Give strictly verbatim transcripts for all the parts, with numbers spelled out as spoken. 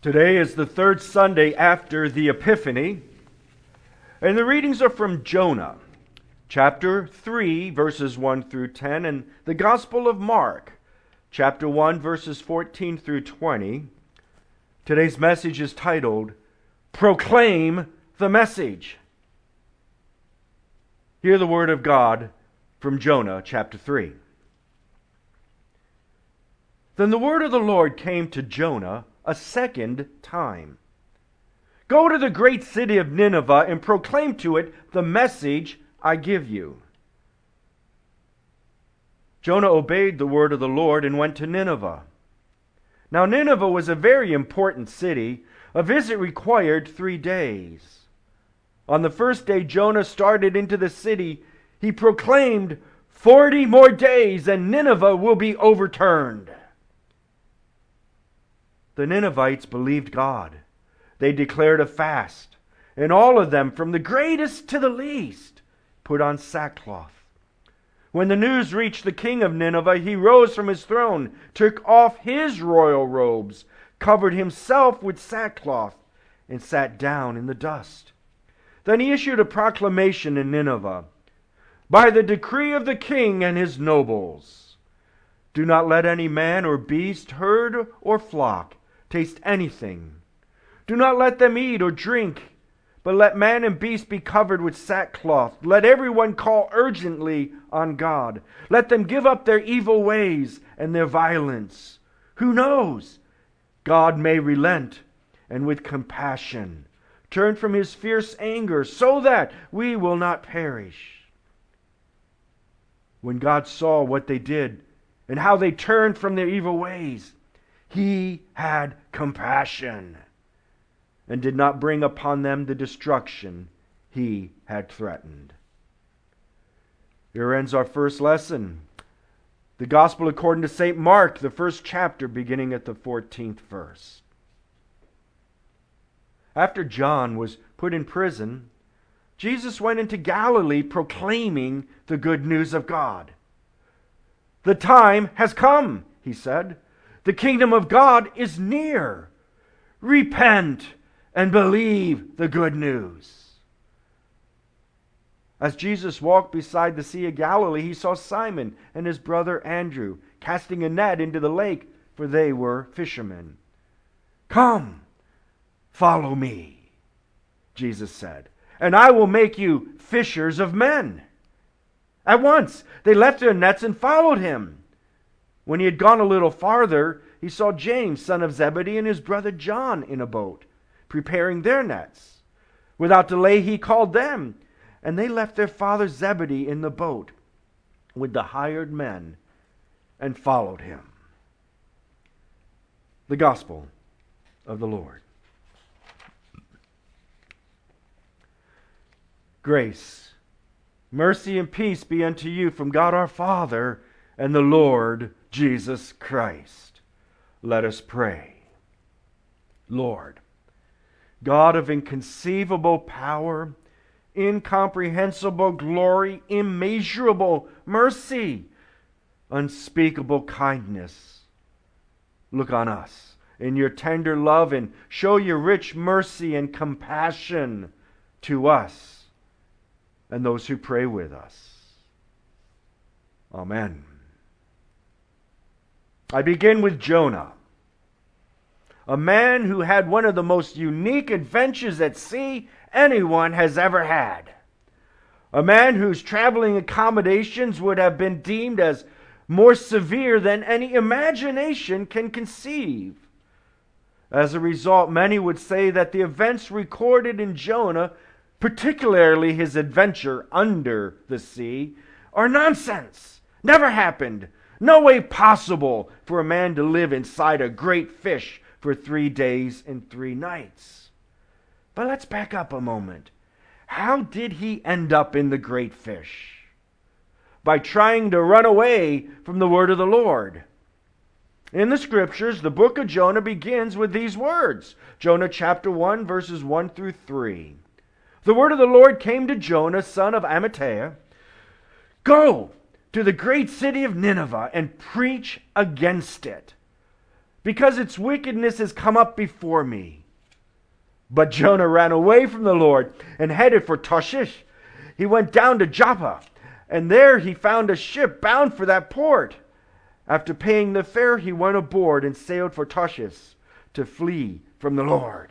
Today is the third Sunday after the Epiphany, and the readings are from Jonah, chapter three, verses one through ten, and the Gospel of Mark, chapter one, verses fourteen through twenty. Today's message is titled, Proclaim the Message. Hear the word of God from Jonah, chapter three. Then the word of the Lord came to Jonah a second time. Go to the great city of Nineveh and proclaim to it the message I give you. Jonah obeyed the word of the Lord and went to Nineveh. Now Nineveh was a very important city. A visit required three days. On the first day Jonah started into the city, he proclaimed, Forty more days and Nineveh will be overturned. The Ninevites believed God. They declared a fast, and all of them, from the greatest to the least, put on sackcloth. When the news reached the king of Nineveh, he rose from his throne, took off his royal robes, covered himself with sackcloth, and sat down in the dust. Then he issued a proclamation in Nineveh, by the decree of the king and his nobles, do not let any man or beast, herd or flock, taste anything. Do not let them eat or drink, but let man and beast be covered with sackcloth. Let everyone call urgently on God. Let them give up their evil ways and their violence. Who knows? God may relent and with compassion turn from his fierce anger so that we will not perish. When God saw what they did and how they turned from their evil ways, He had compassion and did not bring upon them the destruction He had threatened. Here ends our first lesson. The Gospel according to Saint Mark, the first chapter, beginning at the fourteenth verse. After John was put in prison, Jesus went into Galilee proclaiming the good news of God. The time has come, he said. The kingdom of God is near. Repent and believe the good news. As Jesus walked beside the Sea of Galilee, he saw Simon and his brother Andrew casting a net into the lake, for they were fishermen. Come, follow me, Jesus said, and I will make you fishers of men. At once they left their nets and followed him. When he had gone a little farther, he saw James, son of Zebedee, and his brother John in a boat, preparing their nets. Without delay he called them, and they left their father Zebedee in the boat with the hired men and followed him. The Gospel of the Lord. Grace, mercy, and peace be unto you from God our Father and the Lord Jesus Christ. Let us pray. Lord, God of inconceivable power, incomprehensible glory, immeasurable mercy, unspeakable kindness, look on us in your tender love and show your rich mercy and compassion to us and those who pray with us. Amen. I begin with Jonah, a man who had one of the most unique adventures at sea anyone has ever had. A man whose traveling accommodations would have been deemed as more severe than any imagination can conceive. As a result, many would say that the events recorded in Jonah, particularly his adventure under the sea, are nonsense. Never happened. No way possible for a man to live inside a great fish for three days and three nights. But let's back up a moment. How did he end up in the great fish? By trying to run away from the word of the Lord. In the scriptures, the book of Jonah begins with these words. Jonah chapter one, verses one through three. The word of the Lord came to Jonah, son of Amittai. Go to the great city of Nineveh and preach against it, because its wickedness has come up before me." But Jonah ran away from the Lord and headed for Tarshish. He went down to Joppa, and there he found a ship bound for that port. After paying the fare, he went aboard and sailed for Tarshish to flee from the Lord.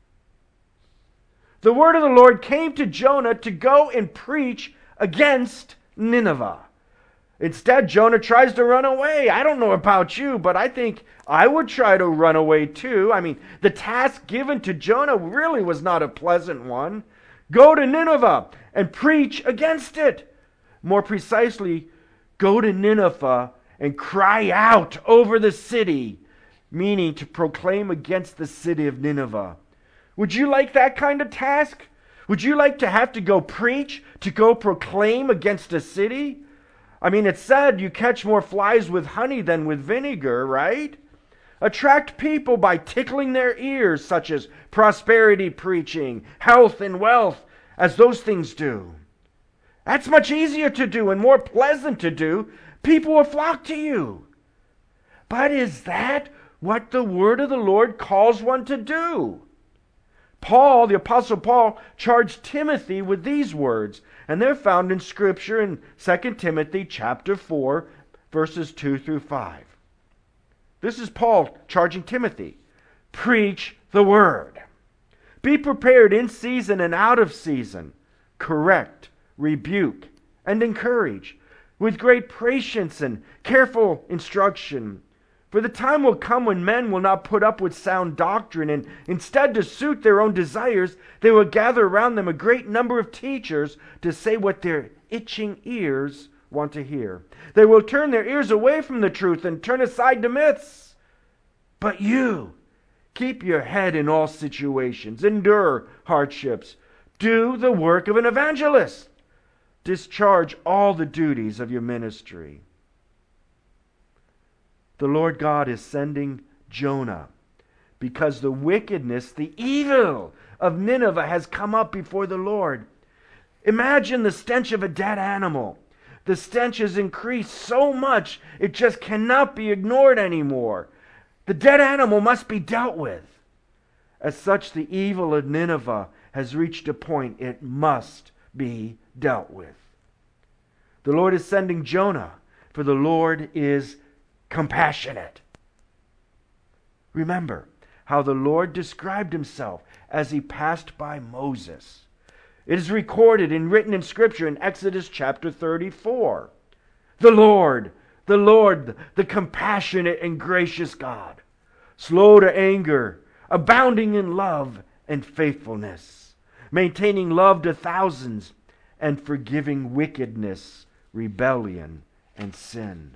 The word of the Lord came to Jonah to go and preach against Nineveh. Instead, Jonah tries to run away. I don't know about you, but I think I would try to run away too. I mean, the task given to Jonah really was not a pleasant one. Go to Nineveh and preach against it. More precisely, go to Nineveh and cry out over the city, meaning to proclaim against the city of Nineveh. Would you like that kind of task? Would you like to have to go preach, to go proclaim against a city? I mean, it's said you catch more flies with honey than with vinegar, right? Attract people by tickling their ears, such as prosperity preaching, health and wealth, as those things do. That's much easier to do and more pleasant to do. People will flock to you. But is that what the word of the Lord calls one to do? Paul, the Apostle Paul, charged Timothy with these words, and they're found in Scripture in Second Timothy chapter four, verses two through five. This is Paul charging Timothy. Preach the word. Be prepared in season and out of season. Correct, rebuke, and encourage with great patience and careful instruction. For the time will come when men will not put up with sound doctrine, and instead, to suit their own desires, they will gather around them a great number of teachers to say what their itching ears want to hear. They will turn their ears away from the truth and turn aside to myths. But you, keep your head in all situations, endure hardships, do the work of an evangelist, discharge all the duties of your ministry. The Lord God is sending Jonah because the wickedness, the evil of Nineveh has come up before the Lord. Imagine the stench of a dead animal. The stench has increased so much it just cannot be ignored anymore. The dead animal must be dealt with. As such, the evil of Nineveh has reached a point it must be dealt with. The Lord is sending Jonah, for the Lord is compassionate. Remember how the Lord described himself as he passed by Moses. It is recorded and written in Scripture in Exodus chapter thirty-four. The Lord, the Lord, the compassionate and gracious God, slow to anger, abounding in love and faithfulness, maintaining love to thousands, and forgiving wickedness, rebellion, and sin.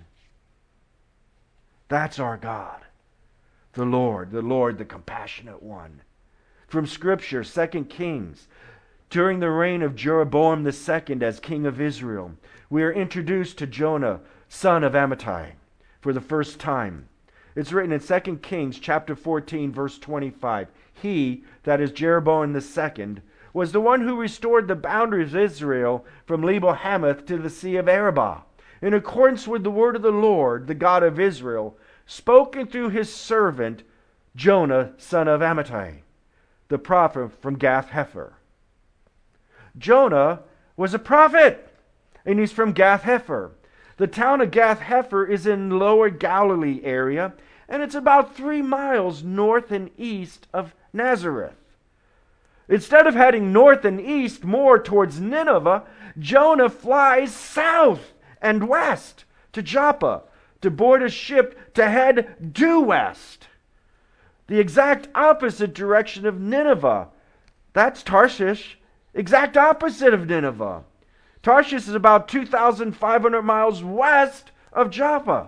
That's our God, the Lord, the Lord, the compassionate one. From Scripture, Second Kings, during the reign of Jeroboam the second as king of Israel, we are introduced to Jonah, son of Amittai, for the first time. It's written in Second Kings chapter fourteen, verse twenty-five. He, that is Jeroboam the second, was the one who restored the boundaries of Israel from Lebo-Hamath to the Sea of Arabah, in accordance with the word of the Lord, the God of Israel, spoken through his servant Jonah, son of Amittai, the prophet from Gath-Hepher. Jonah was a prophet, and he's from Gath-Hepher. The town of Gath-Hepher is in Lower Galilee area, and it's about three miles north and east of Nazareth. Instead of heading north and east more towards Nineveh, Jonah flies south and west to Joppa to board a ship to head due west, the exact opposite direction of Nineveh. That's Tarshish, exact opposite of Nineveh. Tarshish is about two thousand five hundred miles west of Joppa.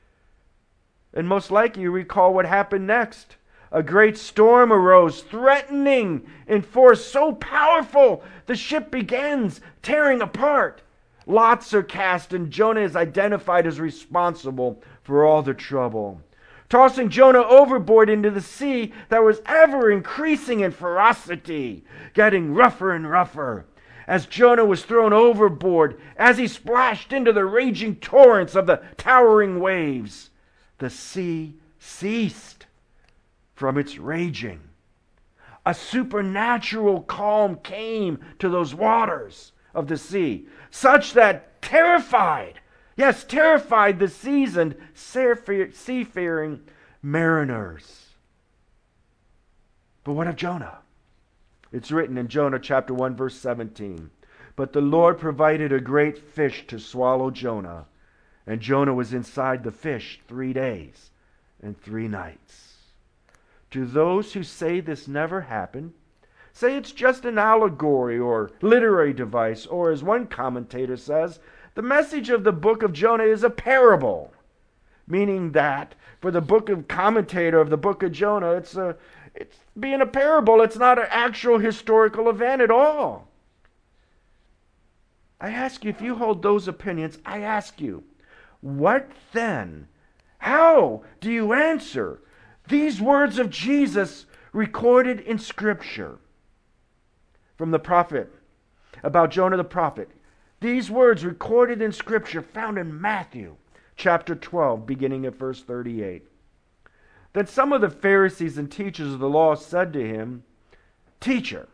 And most likely you recall what happened next. A great storm arose, threatening in force so powerful the ship begins tearing apart. Lots are cast, and Jonah is identified as responsible for all the trouble, tossing Jonah overboard into the sea that was ever increasing in ferocity, getting rougher and rougher. As Jonah was thrown overboard, as he splashed into the raging torrents of the towering waves, the sea ceased. from its raging. A supernatural calm came to those waters of the sea, such that terrified, yes, terrified the seasoned seafaring mariners. But what of Jonah? It's written in Jonah chapter one, verse seventeen. But the Lord provided a great fish to swallow Jonah, and Jonah was inside the fish three days and three nights. To those who say this never happened, say it's just an allegory or literary device, or as one commentator says, the message of the book of Jonah is a parable, meaning that for the book of commentator of the book of Jonah, it's a it's being a parable. It's not an actual historical event at all. I ask you, if you hold those opinions, I ask you, what then? How do you answer these words of Jesus recorded in Scripture from the prophet, about Jonah the prophet? These words recorded in Scripture found in Matthew chapter twelve, beginning at verse thirty-eight. Then some of the Pharisees and teachers of the law said to him, "Teacher,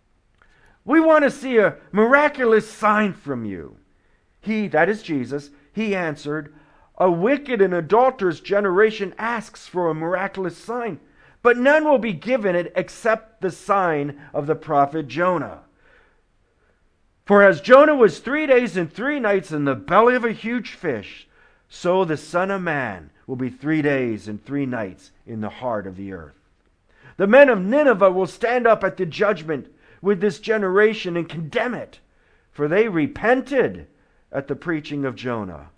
we want to see a miraculous sign from you." He, that is Jesus, he answered, "A wicked and adulterous generation asks for a miraculous sign, but none will be given it except the sign of the prophet Jonah. For as Jonah was three days and three nights in the belly of a huge fish, so the Son of Man will be three days and three nights in the heart of the earth. The men of Nineveh will stand up at the judgment with this generation and condemn it, for they repented at the preaching of Jonah.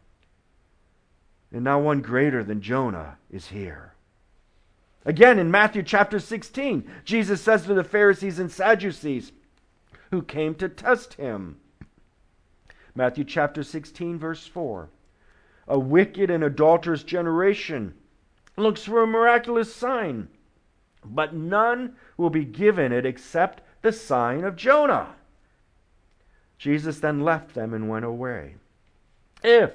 And now one greater than Jonah is here." Again, in Matthew chapter sixteen, Jesus says to the Pharisees and Sadducees who came to test him, Matthew chapter sixteen, verse four, "A wicked and adulterous generation looks for a miraculous sign, but none will be given it except the sign of Jonah." Jesus then left them and went away. If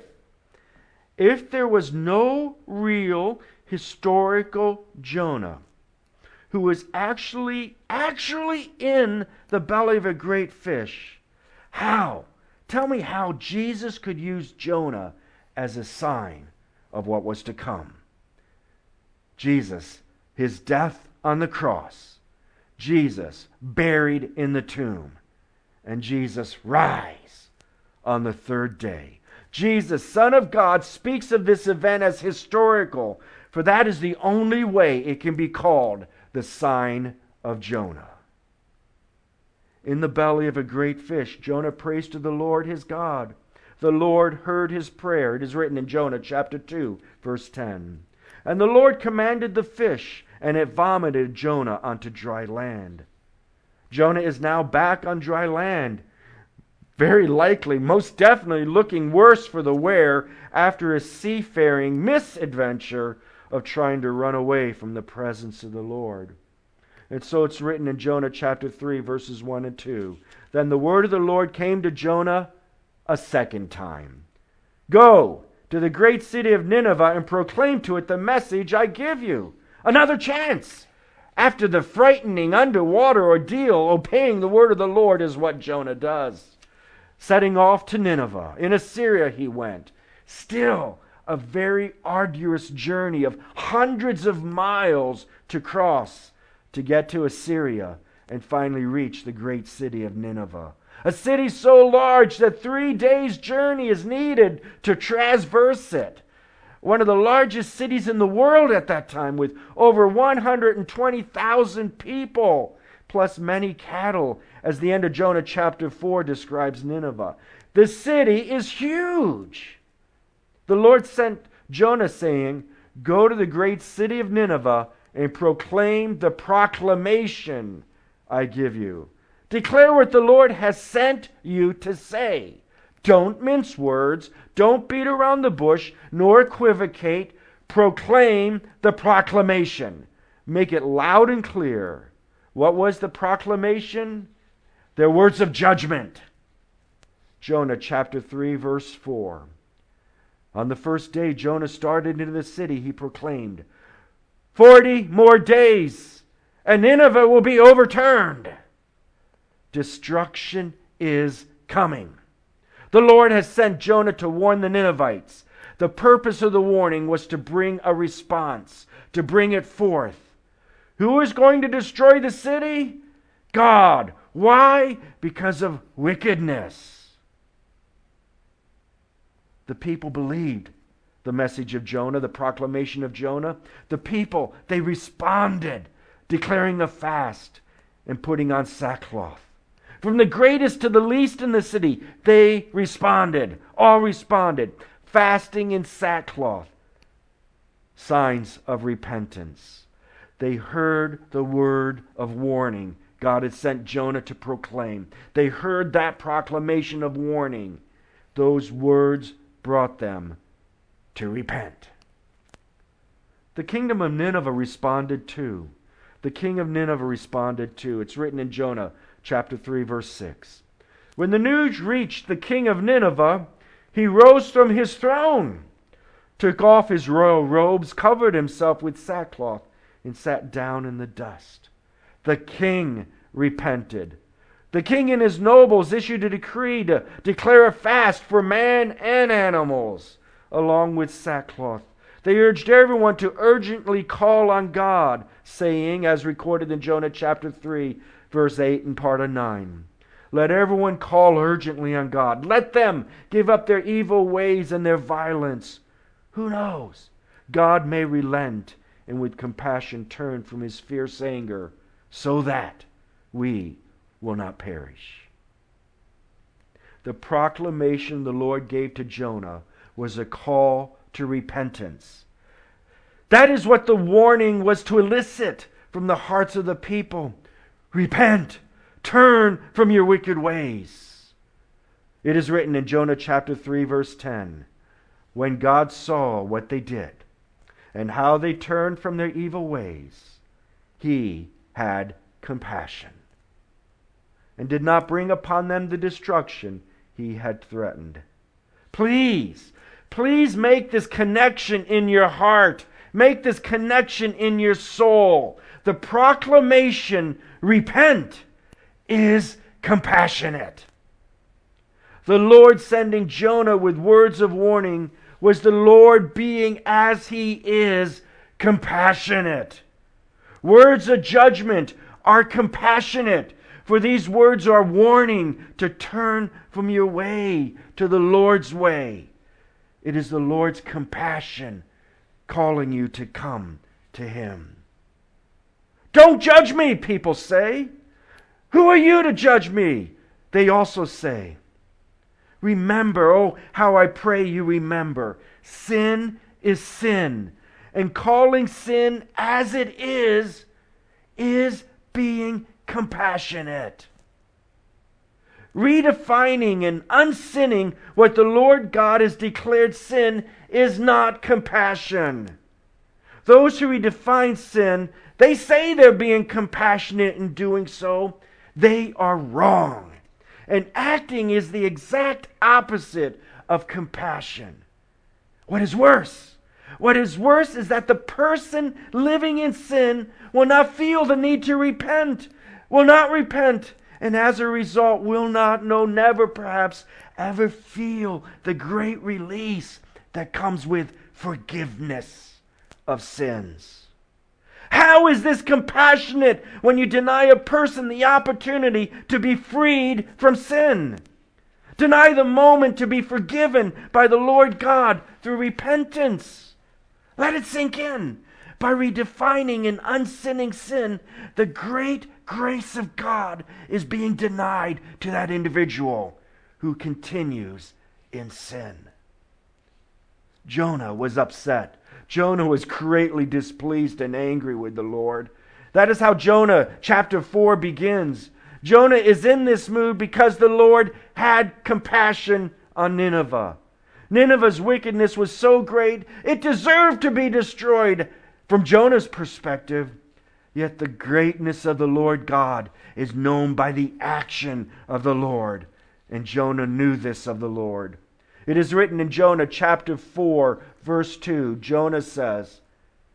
If there was no real historical Jonah who was actually, actually in the belly of a great fish, how? Tell me how Jesus could use Jonah as a sign of what was to come. Jesus, his death on the cross, Jesus buried in the tomb, and Jesus rise on the third day. Jesus, Son of God, speaks of this event as historical, for that is the only way it can be called the sign of Jonah. In the belly of a great fish, Jonah prays to the Lord his God. The Lord heard his prayer. It is written in Jonah chapter two, verse ten. "And the Lord commanded the fish, and it vomited Jonah onto dry land." Jonah is now back on dry land. Very likely, most definitely looking worse for the wear after a seafaring misadventure of trying to run away from the presence of the Lord. And so it's written in Jonah chapter three, verses one and two. "Then the word of the Lord came to Jonah a second time. Go to the great city of Nineveh and proclaim to it the message I give you." Another chance. After the frightening underwater ordeal, obeying the word of the Lord is what Jonah does. Setting off to Nineveh, in Assyria he went. Still a very arduous journey of hundreds of miles to cross to get to Assyria and finally reach the great city of Nineveh. A city so large that three days' journey is needed to traverse it. One of the largest cities in the world at that time, with over one hundred twenty thousand people, plus many cattle, as the end of Jonah chapter four describes Nineveh. The city is huge. The Lord sent Jonah saying, "Go to the great city of Nineveh and proclaim the proclamation I give you. Declare what the Lord has sent you to say. Don't mince words. Don't beat around the bush, nor equivocate. Proclaim the proclamation. Make it loud and clear." What was the proclamation? Their words of judgment. Jonah chapter three, verse four. On the first day Jonah started into the city, he proclaimed, Forty more days, and Nineveh will be overturned. Destruction is coming. The Lord has sent Jonah to warn the Ninevites. The purpose of the warning was to bring a response, to bring it forth. Who is going to destroy the city? God. Why? Because of wickedness. The people believed the message of Jonah, the proclamation of Jonah. The people, they responded, declaring a fast and putting on sackcloth. From the greatest to the least in the city, they responded. All responded. Fasting in sackcloth. Signs of repentance. They heard the word of warning God had sent Jonah to proclaim. They heard that proclamation of warning. Those words brought them to repent. The kingdom of Nineveh responded too. The king of Nineveh responded too. It's written in Jonah chapter three, verse six. When the news reached the king of Nineveh, he rose from his throne, took off his royal robes, covered himself with sackcloth, and sat down in the dust. The king repented. The king and his nobles issued a decree to declare a fast for man and animals, along with sackcloth. They urged everyone to urgently call on God, saying, as recorded in Jonah chapter three, verse eight and part of nine, let everyone call urgently on God. Let them give up their evil ways and their violence. Who knows? God may relent and with compassion turn from his fierce anger so that we will not perish. The proclamation the Lord gave to Jonah was a call to repentance. That is what the warning was to elicit from the hearts of the people. Repent, turn from your wicked ways. It is written in Jonah chapter three, verse ten, when God saw what they did and how they turned from their evil ways, he had compassion and did not bring upon them the destruction he had threatened. Please, please make this connection in your heart. Make this connection in your soul. The proclamation, repent, is compassionate. The Lord sending Jonah with words of warning was the Lord being, as he is, compassionate. Words of judgment are compassionate, for these words are warning to turn from your way to the Lord's way. It is the Lord's compassion calling you to come to him. Don't judge me, people say. Who are you to judge me? They also say. Remember, oh, how I pray you remember. Sin is sin. And calling sin as it is, is being compassionate. Redefining and unsinning what the Lord God has declared sin is not compassion. Those who redefine sin, they say they're being compassionate in doing so. They are wrong. And acting is the exact opposite of compassion. What is worse? What is worse is that the person living in sin will not feel the need to repent, will not repent, and as a result will not, no, never perhaps, ever feel the great release that comes with forgiveness of sins. How is this compassionate when you deny a person the opportunity to be freed from sin? Deny the moment to be forgiven by the Lord God through repentance. Let it sink in. By redefining and unsinning sin, the great grace of God is being denied to that individual who continues in sin. Jonah was upset. Jonah was greatly displeased and angry with the Lord. That is how Jonah chapter four begins. Jonah is in this mood because the Lord had compassion on Nineveh. Nineveh's wickedness was so great, it deserved to be destroyed from Jonah's perspective. Yet the greatness of the Lord God is known by the action of the Lord. And Jonah knew this of the Lord. It is written in Jonah chapter four, verse two. Jonah says,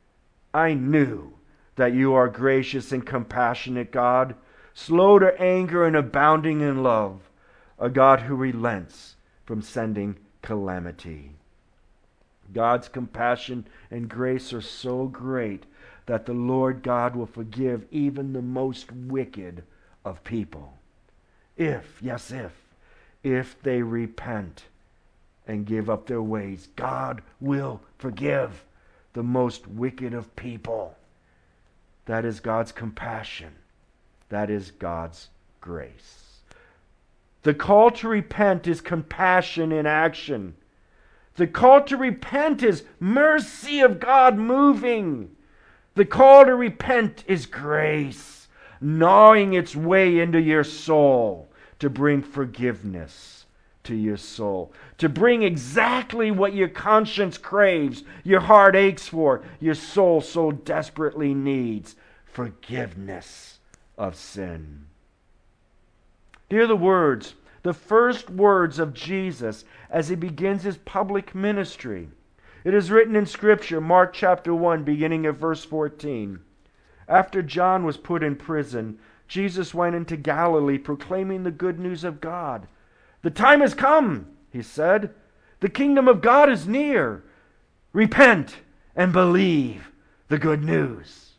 I knew that you are gracious and compassionate God, slow to anger and abounding in love, a God who relents from sending calamity. God's compassion and grace are so great that the Lord God will forgive even the most wicked of people. If, yes, if, if they repent and give up their ways, God will forgive the most wicked of people. That is God's compassion. That is God's grace. The call to repent is compassion in action. The call to repent is mercy of God moving. The call to repent is grace, gnawing its way into your soul to bring forgiveness to your soul, to bring exactly what your conscience craves, your heart aches for, your soul so desperately needs: forgiveness of sin. Hear the words, the first words of Jesus as he begins his public ministry. It is written in Scripture, Mark chapter one, beginning at verse fourteen. After John was put in prison, Jesus went into Galilee proclaiming the good news of God. The time has come, he said. The kingdom of God is near. Repent and believe the good news.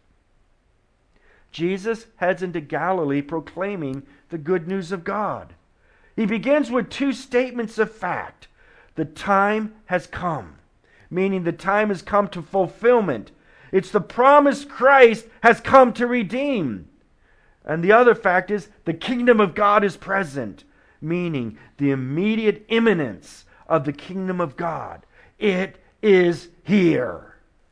Jesus heads into Galilee proclaiming the good news of God. He begins with two statements of fact. The time has come, meaning the time has come to fulfillment. It's the promised Christ has come to redeem. And the other fact is the kingdom of God is present, meaning the immediate imminence of the kingdom of God. It is here.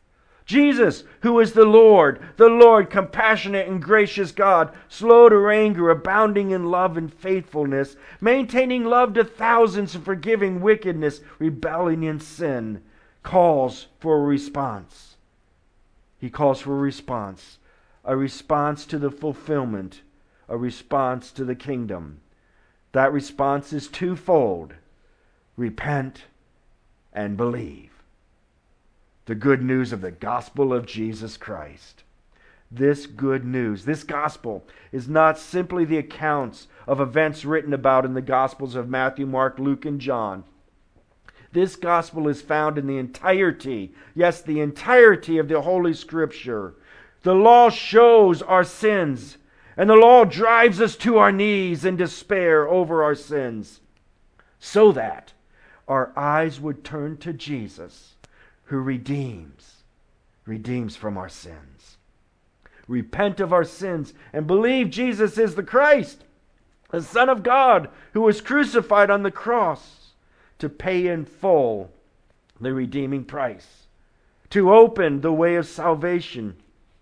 Jesus, who is the Lord, the Lord, compassionate and gracious God, slow to anger, abounding in love and faithfulness, maintaining love to thousands and forgiving wickedness, rebellion, and sin, calls for a response. He calls for a response. A response to the fulfillment. A response to the kingdom. That response is twofold. Repent and believe. The good news of the gospel of Jesus Christ. This good news, this gospel, is not simply the accounts of events written about in the Gospels of Matthew, Mark, Luke, and John. This gospel is found in the entirety, yes, the entirety of the Holy Scripture. The law shows our sins, and the law drives us to our knees in despair over our sins, so that our eyes would turn to Jesus, who redeems, redeems from our sins. Repent of our sins and believe Jesus is the Christ, the Son of God, who was crucified on the cross to pay in full the redeeming price, to open the way of salvation.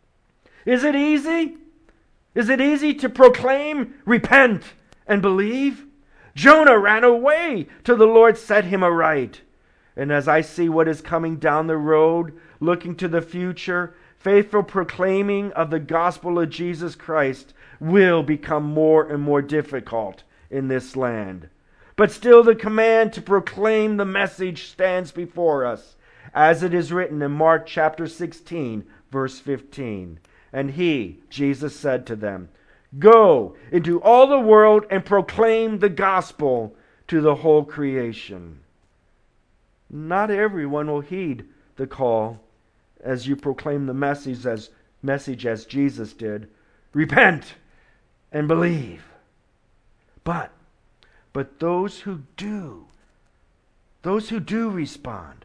Is it easy? Is it easy to proclaim, repent, and believe? Jonah ran away till the Lord set him aright. And as I see what is coming down the road, looking to the future, faithful proclaiming of the gospel of Jesus Christ will become more and more difficult in this land. But still the command to proclaim the message stands before us, as it is written in Mark chapter sixteen, verse fifteen. And he, Jesus, said to them, "Go into all the world and proclaim the gospel to the whole creation." Not everyone will heed the call as you proclaim the message as, message as Jesus did. Repent and believe. But, but those who do, those who do respond,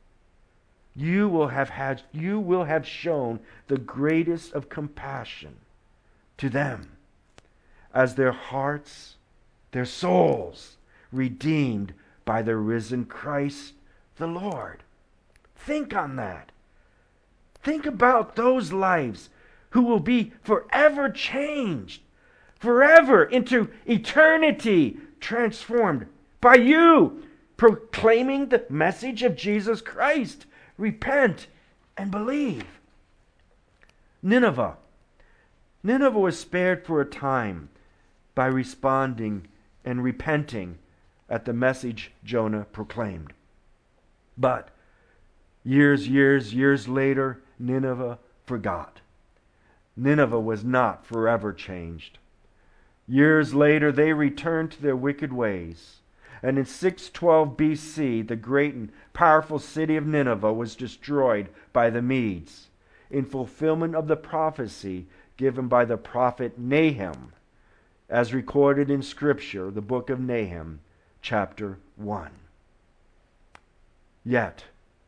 you will have had, you will have shown the greatest of compassion to them, as their hearts, their souls, redeemed by the risen Christ the Lord. Think on that. Think about those lives who will be forever changed, forever into eternity transformed by you proclaiming the message of Jesus Christ. Repent and believe. Nineveh. Nineveh was spared for a time by responding and repenting at the message Jonah proclaimed. But years, years, years later, Nineveh forgot. Nineveh was not forever changed. Years later, they returned to their wicked ways. And in six twelve B C, the great and powerful city of Nineveh was destroyed by the Medes, in fulfillment of the prophecy given by the prophet Nahum, as recorded in Scripture, the book of Nahum, chapter one. Yet,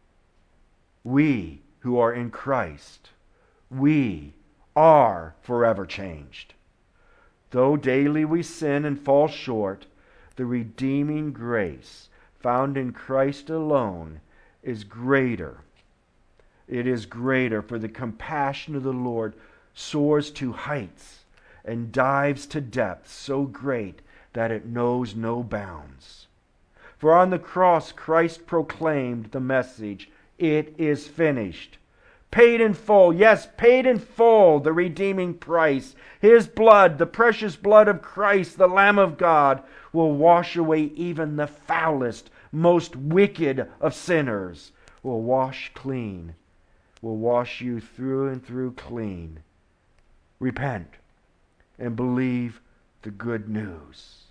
we who are in Christ, we are forever changed. Though daily we sin and fall short, the redeeming grace found in Christ alone is greater. It is greater, for the compassion of the Lord soars to heights and dives to depths so great that it knows no bounds. For on the cross Christ proclaimed the message, "It is finished." Paid in full, yes, paid in full, the redeeming price. His blood, the precious blood of Christ, the Lamb of God, will wash away even the foulest, most wicked of sinners. Will wash clean, will wash you through and through clean. Repent and believe the good news.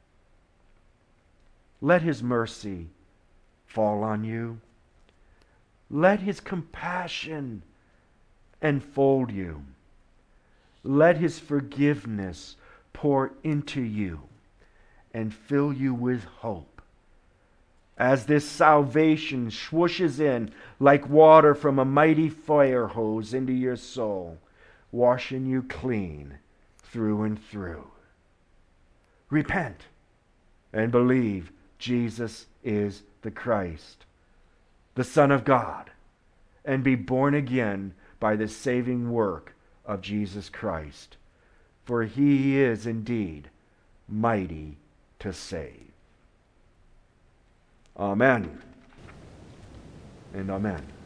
Let His mercy fall on you. Let His compassion enfold you. Let His forgiveness pour into you and fill you with hope. As this salvation swooshes in like water from a mighty fire hose into your soul, washing you clean through and through. Repent and believe Jesus is the Christ, the Son of God, and be born again by the saving work of Jesus Christ. For He is indeed mighty to save. Amen and amen.